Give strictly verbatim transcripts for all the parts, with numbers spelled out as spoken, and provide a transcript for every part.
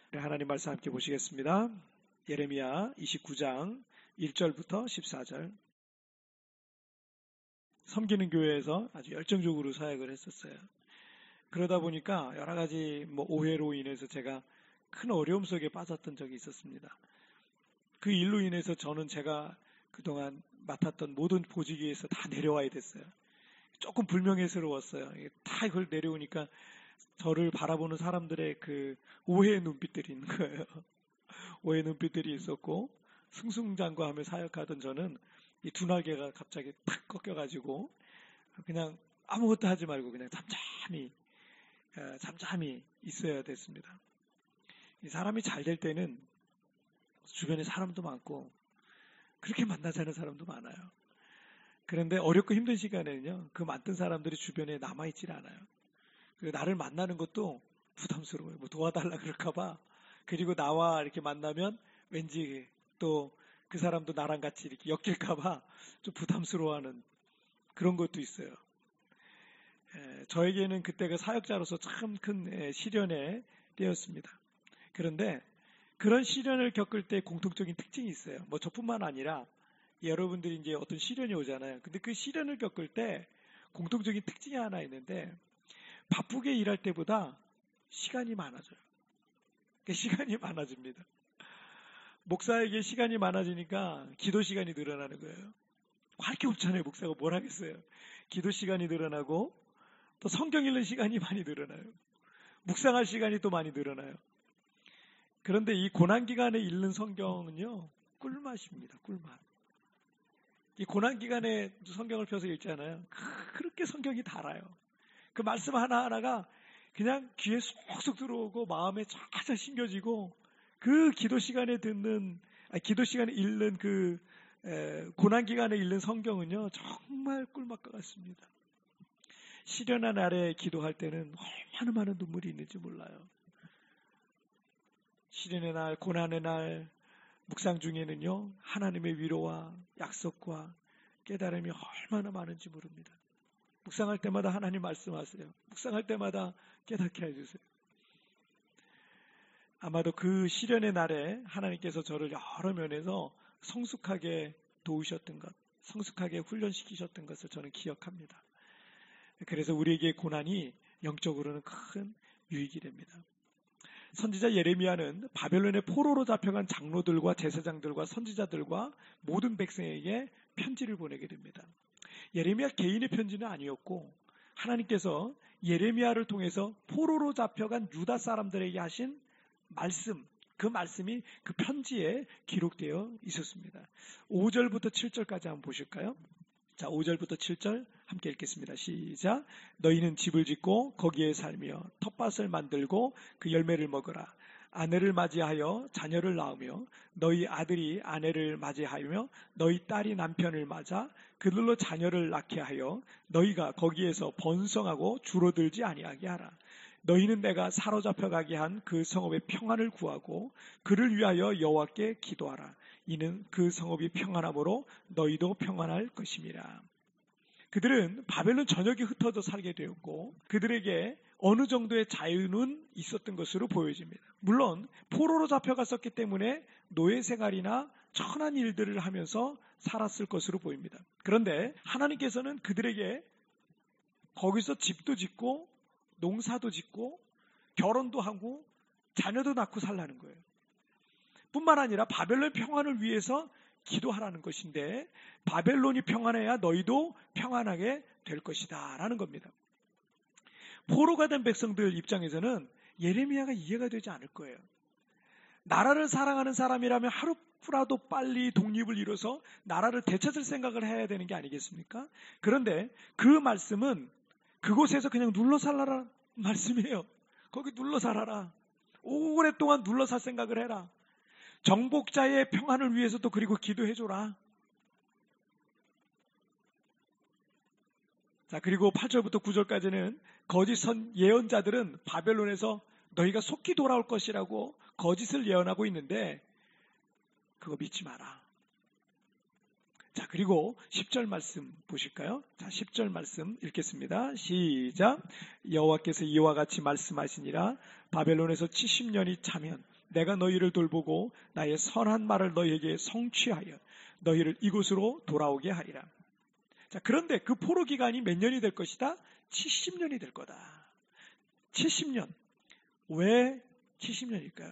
하나님 말씀 함께 보시겠습니다. 예레미야 이십구 장 일 절부터 십사 절. 섬기는 교회에서 아주 열정적으로 사역을 했었어요. 그러다 보니까 여러 가지 뭐 오해로 인해서 제가 큰 어려움 속에 빠졌던 적이 있었습니다. 그 일로 인해서 저는 제가 그동안 맡았던 모든 보직에서 다 내려와야 됐어요. 조금 불명예스러웠어요. 다 이걸 내려오니까 저를 바라보는 사람들의 그 오해의 눈빛들이 있는 거예요. 오해의 눈빛들이 있었고, 승승장구하며 사역하던 저는 이 두 날개가 갑자기 탁 꺾여가지고 그냥 아무것도 하지 말고 그냥 잠잠히 잠잠히 있어야 됐습니다. 이 사람이 잘 될 때는 주변에 사람도 많고 그렇게 만나지 않은 사람도 많아요. 그런데 어렵고 힘든 시간에는요, 그 많던 사람들이 주변에 남아있질 않아요. 그리고 나를 만나는 것도 부담스러워요. 뭐 도와달라 그럴까봐. 그리고 나와 이렇게 만나면 왠지 또 그 사람도 나랑 같이 이렇게 엮일까봐 좀 부담스러워하는 그런 것도 있어요. 에, 저에게는 그때가 사역자로서 참 큰 시련의 때였습니다. 그런데 그런 시련을 겪을 때 공통적인 특징이 있어요. 뭐 저뿐만 아니라 여러분들이 이제 어떤 시련이 오잖아요. 근데 그 시련을 겪을 때 공통적인 특징이 하나 있는데, 바쁘게 일할 때보다 시간이 많아져요. 그러니까 시간이 많아집니다. 목사에게 시간이 많아지니까 기도 시간이 늘어나는 거예요. 할 게 없잖아요. 목사가 뭘 하겠어요. 기도 시간이 늘어나고 또 성경 읽는 시간이 많이 늘어나요. 묵상할 시간이 또 많이 늘어나요. 그런데 이 고난기간에 읽는 성경은요, 꿀맛입니다. 꿀맛. 이 고난기간에 성경을 펴서 읽잖아요. 그렇게 성경이 달아요. 그 말씀 하나하나가 그냥 귀에 쏙쏙 들어오고 마음에 쫙쫙 심겨지고, 그 기도 시간에 듣는, 아니, 기도 시간에 읽는 그 에, 고난기간에 읽는 성경은요, 정말 꿀맛과 같습니다. 시련한 날에 기도할 때는 얼마나 많은 눈물이 있는지 몰라요. 시련의 날, 고난의 날, 묵상 중에는요, 하나님의 위로와 약속과 깨달음이 얼마나 많은지 모릅니다. 묵상할 때마다 하나님 말씀하세요. 묵상할 때마다 깨닫게 해주세요. 아마도 그 시련의 날에 하나님께서 저를 여러 면에서 성숙하게 도우셨던 것, 성숙하게 훈련시키셨던 것을 저는 기억합니다. 그래서 우리에게 고난이 영적으로는 큰 유익이 됩니다. 선지자 예레미야는 바벨론의 포로로 잡혀간 장로들과 제사장들과 선지자들과 모든 백성에게 편지를 보내게 됩니다. 예레미야 개인의 편지는 아니었고, 하나님께서 예레미야를 통해서 포로로 잡혀간 유다 사람들에게 하신 말씀, 그 말씀이 그 편지에 기록되어 있었습니다. 오 절부터 칠 절까지 한번 보실까요? 자, 오 절부터 칠 절 함께 읽겠습니다. 시작. 너희는 집을 짓고 거기에 살며 텃밭을 만들고 그 열매를 먹으라. 아내를 맞이하여 자녀를 낳으며 너희 아들이 아내를 맞이하며 너희 딸이 남편을 맞아 그들로 자녀를 낳게 하여 너희가 거기에서 번성하고 줄어들지 아니하게 하라. 너희는 내가 사로잡혀 가게 한 그 성읍의 평안을 구하고 그를 위하여 여호와께 기도하라. 이는 그 성읍이 평안함으로 너희도 평안할 것임이라. 그들은 바벨론 전역에 흩어져 살게 되었고, 그들에게 어느 정도의 자유는 있었던 것으로 보여집니다. 물론 포로로 잡혀갔었기 때문에 노예 생활이나 천한 일들을 하면서 살았을 것으로 보입니다. 그런데 하나님께서는 그들에게 거기서 집도 짓고 농사도 짓고 결혼도 하고 자녀도 낳고 살라는 거예요. 뿐만 아니라 바벨론 평안을 위해서 기도하라는 것인데, 바벨론이 평안해야 너희도 평안하게 될 것이다 라는 겁니다. 포로가 된 백성들 입장에서는 예레미야가 이해가 되지 않을 거예요. 나라를 사랑하는 사람이라면 하루라도 빨리 독립을 이뤄서 나라를 되찾을 생각을 해야 되는 게 아니겠습니까? 그런데 그 말씀은 그곳에서 그냥 눌러 살라라는 말씀이에요. 거기 눌러 살아라. 오랫동안 눌러 살 생각을 해라. 정복자의 평안을 위해서도 그리고 기도해줘라. 자, 그리고 팔 절부터 구 절까지는 거짓 선 예언자들은 바벨론에서 너희가 속히 돌아올 것이라고 거짓을 예언하고 있는데 그거 믿지 마라. 자, 그리고 십 절 말씀 보실까요? 자, 십 절 말씀 읽겠습니다. 시작. 여호와께서 이와 같이 말씀하시니라. 바벨론에서 칠십 년이 차면 내가 너희를 돌보고 나의 선한 말을 너희에게 성취하여 너희를 이곳으로 돌아오게 하리라. 자, 그런데 그 포로 기간이 몇 년이 될 것이다? 칠십 년이 될 거다. 칠십 년. 왜 칠십 년일까요?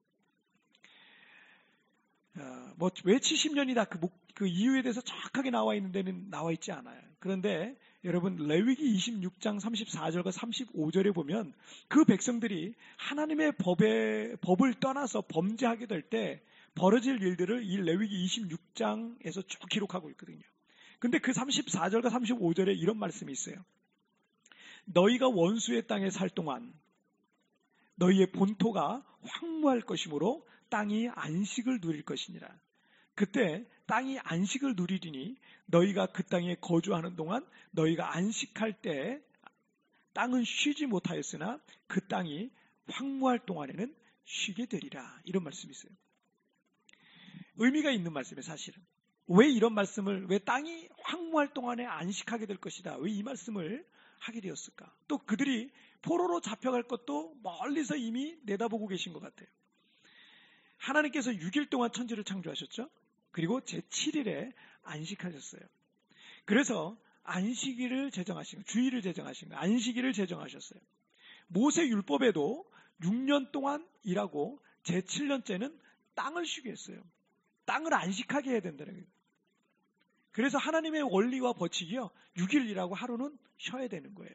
어, 뭐, 왜 칠십 년이다? 그, 목, 그 이유에 대해서 정확하게 나와 있는 데는 나와 있지 않아요. 그런데 여러분, 레위기 이십육 장 삼십사 절과 삼십오 절에 보면 그 백성들이 하나님의 법에, 법을 떠나서 범죄하게 될 때 벌어질 일들을 이 레위기 이십육 장에서 쭉 기록하고 있거든요. 근데 그 삼십사 절과 삼십오 절에 이런 말씀이 있어요. 너희가 원수의 땅에 살 동안 너희의 본토가 황무할 것이므로 땅이 안식을 누릴 것이니라. 그때 땅이 안식을 누리리니 너희가 그 땅에 거주하는 동안 너희가 안식할 때 땅은 쉬지 못하였으나 그 땅이 황무할 동안에는 쉬게 되리라. 이런 말씀이 있어요. 의미가 있는 말씀이에요, 사실은. 왜 이런 말씀을, 왜 땅이 황무할 동안에 안식하게 될 것이다. 왜 이 말씀을 하게 되었을까? 또 그들이 포로로 잡혀갈 것도 멀리서 이미 내다보고 계신 것 같아요. 하나님께서 육 일 동안 천지를 창조하셨죠. 그리고 제칠 일에 안식하셨어요. 그래서 안식일을 제정하신 거예요. 주일을 제정하신 거예요. 안식일을 제정하셨어요. 모세 율법에도 육 년 동안 일하고 제칠 년째는 땅을 쉬게 했어요. 땅을 안식하게 해야 된다는 거예요. 그래서 하나님의 원리와 법칙이요. 육 일 일하고 하루는 쉬어야 되는 거예요.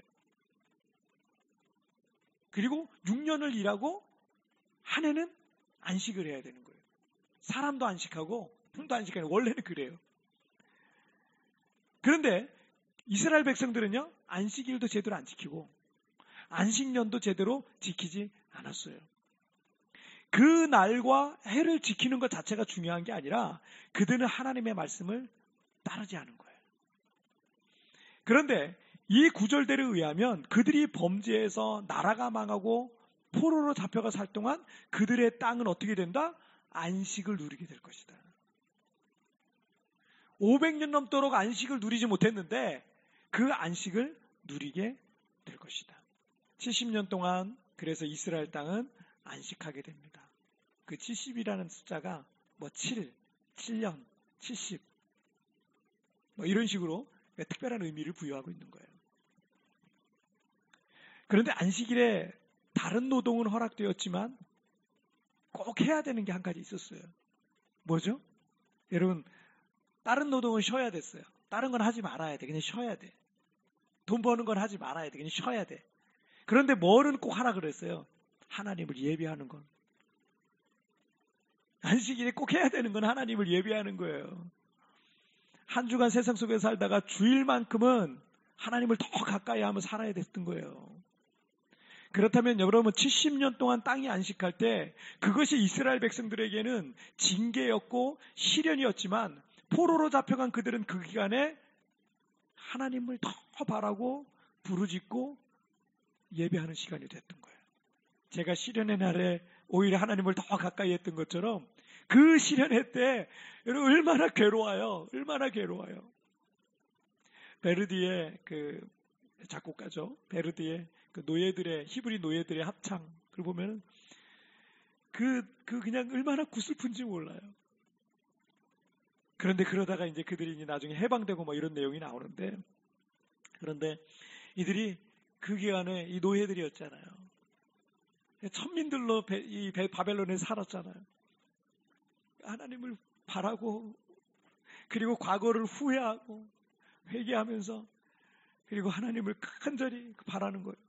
그리고 육 년을 일하고 한 해는 안식을 해야 되는 거예요. 사람도 안식하고 품도 안식하는 원래는 그래요. 그런데 이스라엘 백성들은요. 안식일도 제대로 안 지키고 안식년도 제대로 지키지 않았어요. 그 날과 해를 지키는 것 자체가 중요한 게 아니라 그들은 하나님의 말씀을 따르지 않은 거예요. 그런데 이 구절들에 의하면 그들이 범죄해서 나라가 망하고 포로로 잡혀가 살 동안 그들의 땅은 어떻게 된다? 안식을 누리게 될 것이다. 오백 년 넘도록 안식을 누리지 못했는데 그 안식을 누리게 될 것이다. 칠십 년 동안 그래서 이스라엘 땅은 안식하게 됩니다. 그 칠십이라는 숫자가 뭐 칠, 칠 년, 칠십 뭐 이런 식으로 특별한 의미를 부여하고 있는 거예요. 그런데 안식일에 다른 노동은 허락되었지만 꼭 해야 되는 게 한 가지 있었어요. 뭐죠? 여러분, 다른 노동은 쉬어야 됐어요. 다른 건 하지 말아야 돼. 그냥 쉬어야 돼. 돈 버는 건 하지 말아야 돼. 그냥 쉬어야 돼. 그런데 뭐는 꼭 하라 그랬어요? 하나님을 예배하는 건. 안식일에 꼭 해야 되는 건 하나님을 예배하는 거예요. 한 주간 세상 속에 살다가 주일만큼은 하나님을 더 가까이 하며 살아야 됐던 거예요. 그렇다면 여러분 칠십 년 동안 땅이 안식할 때 그것이 이스라엘 백성들에게는 징계였고 시련이었지만 포로로 잡혀간 그들은 그 기간에 하나님을 더 바라고 부르짖고 예배하는 시간이 됐던 거예요. 제가 시련의 날에 오히려 하나님을 더 가까이 했던 것처럼 그 시련의 때 여러분 얼마나 괴로워요. 얼마나 괴로워요. 베르디의 그 작곡가죠. 베르디의 그 노예들의 히브리 노예들의 합창 그걸 보면은 그, 그 그냥 얼마나 구슬픈지 몰라요. 그런데 그러다가 이제 그들이 이제 나중에 해방되고 뭐 이런 내용이 나오는데 그런데 이들이 그 기간에 이 노예들이었잖아요. 천민들로 배, 이 배, 바벨론에 살았잖아요. 하나님을 바라고 그리고 과거를 후회하고 회개하면서 그리고 하나님을 간절히 바라는 거예요.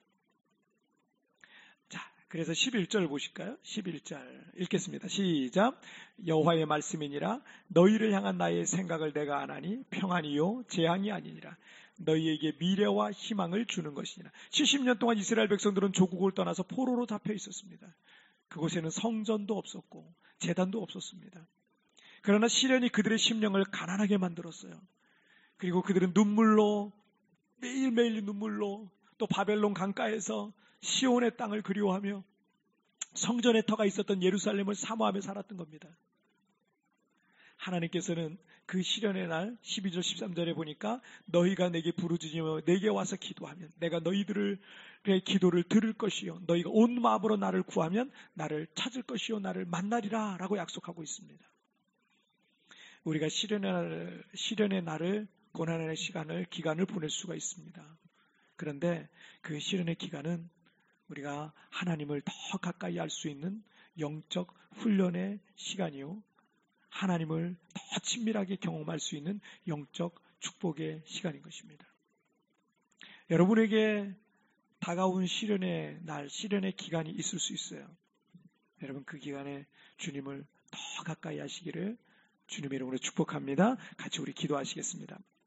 자, 그래서 십일 절 보실까요? 십일 절 읽겠습니다. 시작. 여호와의 말씀이니라 너희를 향한 나의 생각을 내가 아나니 평안이요 재앙이 아니니라. 너희에게 미래와 희망을 주는 것이니라. 칠십 년 동안 이스라엘 백성들은 조국을 떠나서 포로로 잡혀 있었습니다. 그곳에는 성전도 없었고 제단도 없었습니다. 그러나 시련이 그들의 심령을 가난하게 만들었어요. 그리고 그들은 눈물로 매일매일 눈물로 또 바벨론 강가에서 시온의 땅을 그리워하며 성전의 터가 있었던 예루살렘을 사모하며 살았던 겁니다. 하나님께서는 그 시련의 날 십이 절 십삼 절에 보니까 너희가 내게 부르짖으며 내게 와서 기도하면 내가 너희들의 기도를 들을 것이요 너희가 온 마음으로 나를 구하면 나를 찾을 것이요 나를 만나리라 라고 약속하고 있습니다. 우리가 시련의 날, 시련의 날을 고난의 시간을 기간을 보낼 수가 있습니다. 그런데 그 시련의 기간은 우리가 하나님을 더 가까이 할 수 있는 영적 훈련의 시간이요 하나님을 더 친밀하게 경험할 수 있는 영적 축복의 시간인 것입니다. 여러분에게 다가온 시련의 날, 시련의 기간이 있을 수 있어요. 여러분 그 기간에 주님을 더 가까이 하시기를 주님의 이름으로 축복합니다. 같이 우리 기도하시겠습니다.